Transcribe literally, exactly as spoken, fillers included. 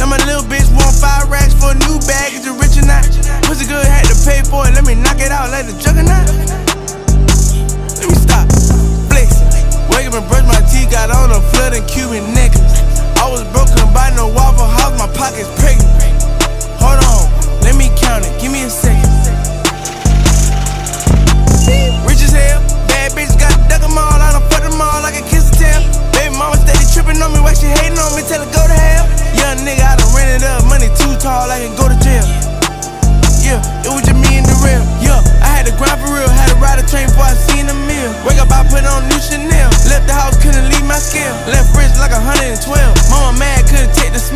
Now my little bitch want five racks for a new bag. Is you rich or not? Pussy good, had to pay for it. Let me knock it out like the juggernaut. Let me stop. Flexing. Wake up and brush my teeth. Got on a flood and Cuban necklace. I was broken by no Waffle House. My pocket's pregnant. Hold on. Let me count it. Give me a second. Rich as hell. Bad bitch got to duck them all. I done fuck them all like a kiss and tell. Baby mama steady tripping on me. Why she hating on me? Tell her go to hell. Young nigga, I done ran it up. Money too tall. I can go to jail. Yeah, it was just me and the real. Yeah, I had to grind for real. Had to ride a train before I seen a meal. Wake up, I put on new Chanel. Left the house, couldn't leave my scale. Left wrist like a hundred and twelve. Mama mad, couldn't take the